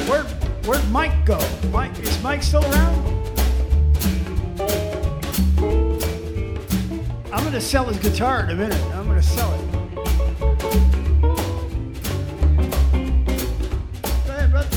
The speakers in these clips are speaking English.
Where'd Mike go? Is Mike still around? I'm gonna sell his guitar in a minute. I'm gonna sell it. Go ahead, brother.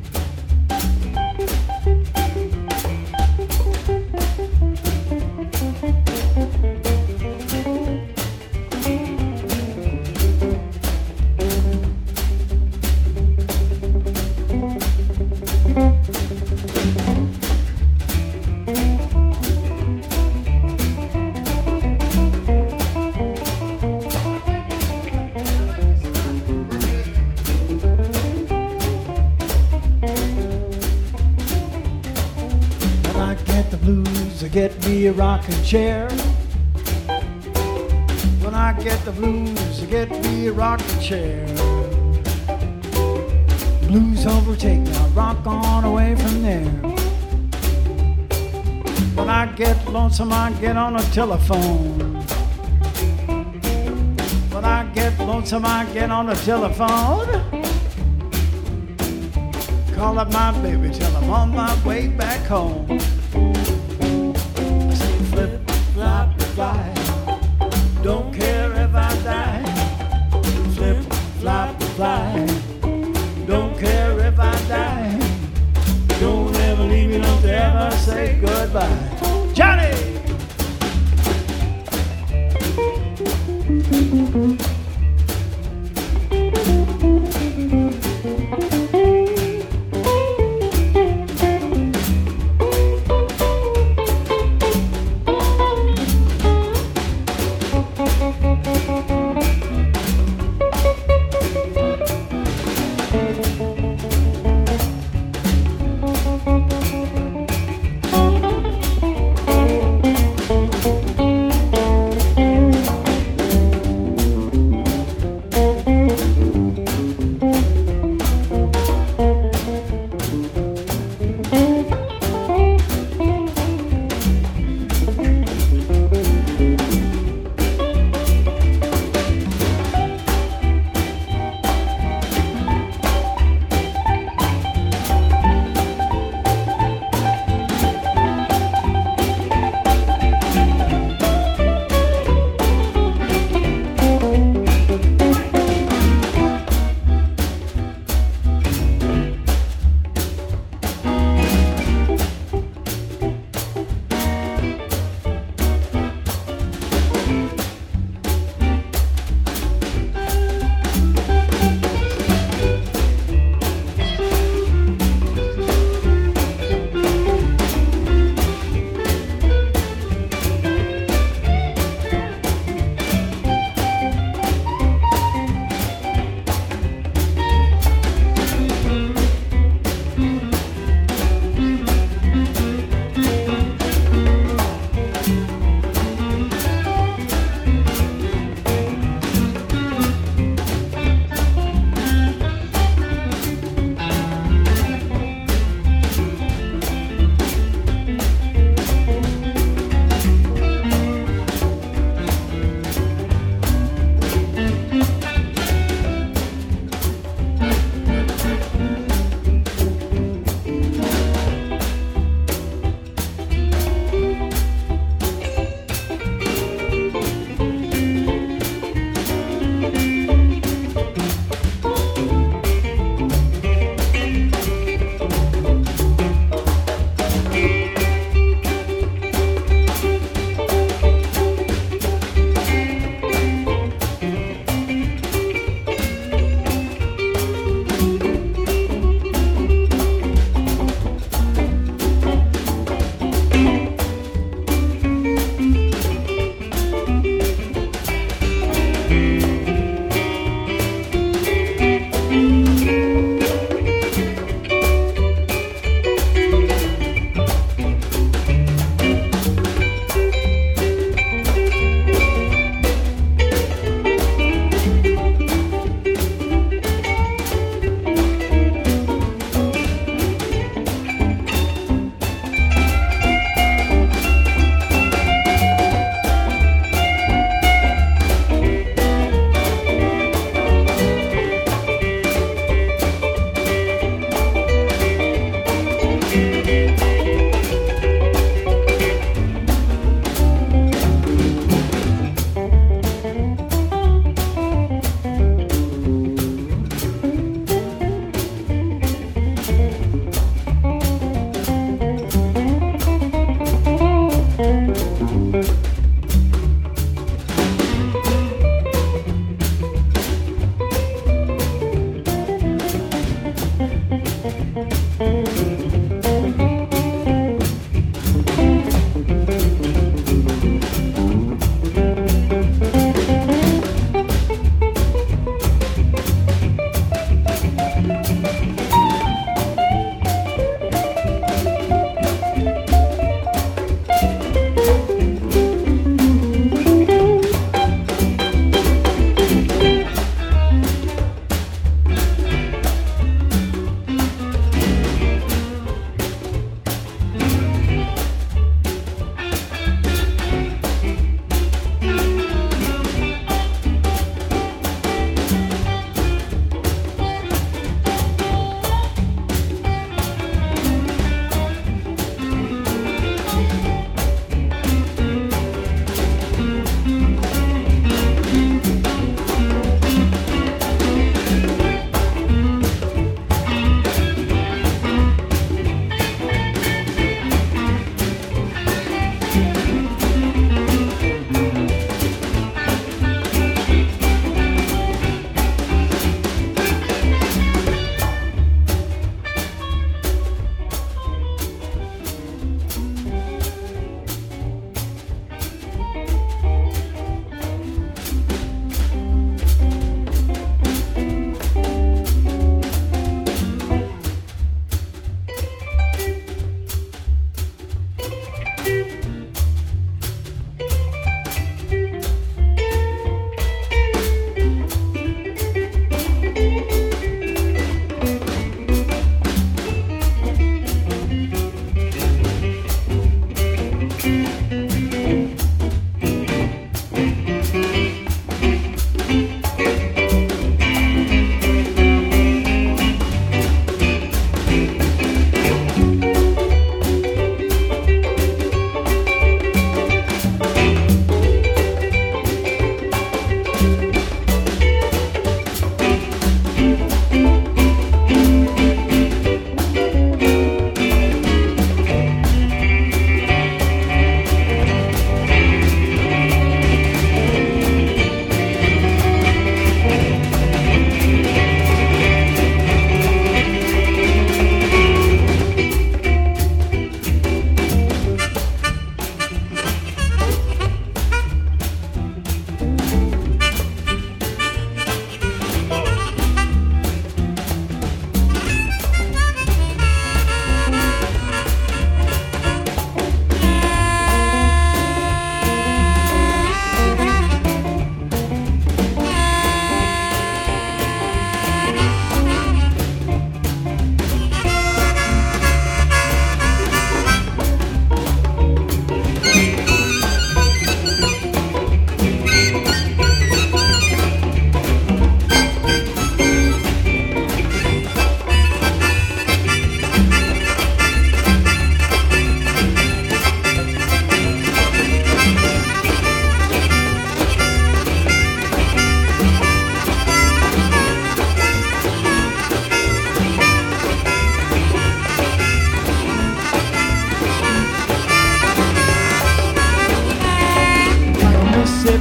Get me a rocking chair. When I get the blues, get me a rocking chair. Blues overtake me, I rock on away from there. When I get lonesome, I get on a telephone. When I get lonesome, I get on a telephone. Call up my baby, tell I'm on my way back home. Fly, don't care if I die. Flip, flop, fly, don't care if I die. Don't ever leave me, don't ever say goodbye. Johnny!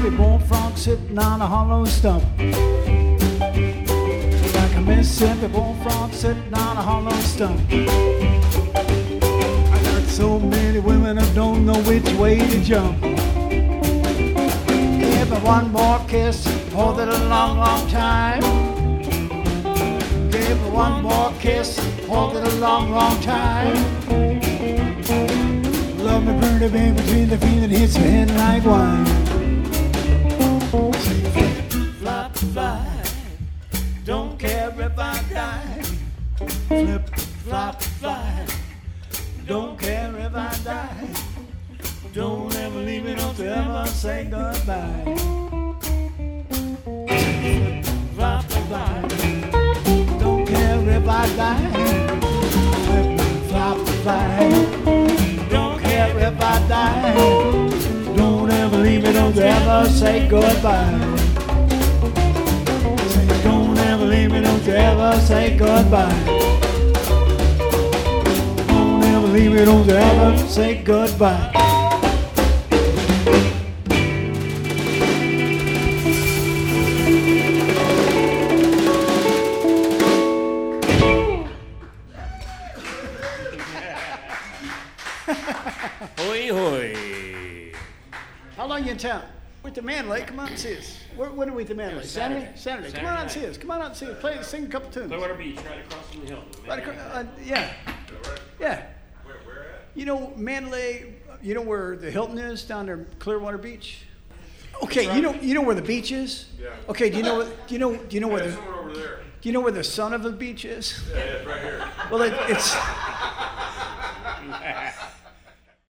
Mississippi bullfrog sitting on a hollow stump. Like a Mississippi bullfrog sitting on a hollow stump. I got so many women I don't know which way to jump. Give me one more kiss, hold it a long, long time. Give me one more kiss, hold it a long, long time. Love me pretty baby between the feet that hits my head like wine. Say flip, flop, fly, don't care if I die. Flip, flop, fly, don't care if I die. Don't ever leave me, don't ever say goodbye. Flip, flop, fly, don't care if I die. Flip, flop, fly, don't care if I die. Don't ever leave me, don't ever say goodbye. Say, don't ever leave me, don't ever say goodbye. Don't ever leave me, don't ever say goodbye. Hoy, hoy. How long you in town? We're at the Mandalay. Come on and see us. When are we at the Mandalay? Saturday. Saturday. Come on out and see us. Come on out and see us. Play, sing a couple tunes. Clearwater Beach, right across from the hill. Right across, yeah. Yeah. Where at? You know Mandalay. You know where the Hilton is down there, Clearwater Beach. Okay. You know where the beach is. Yeah. Okay. Do you know where Yeah, the somewhere over there. do you know where the son of the beach is? Yeah, right here. Well, it's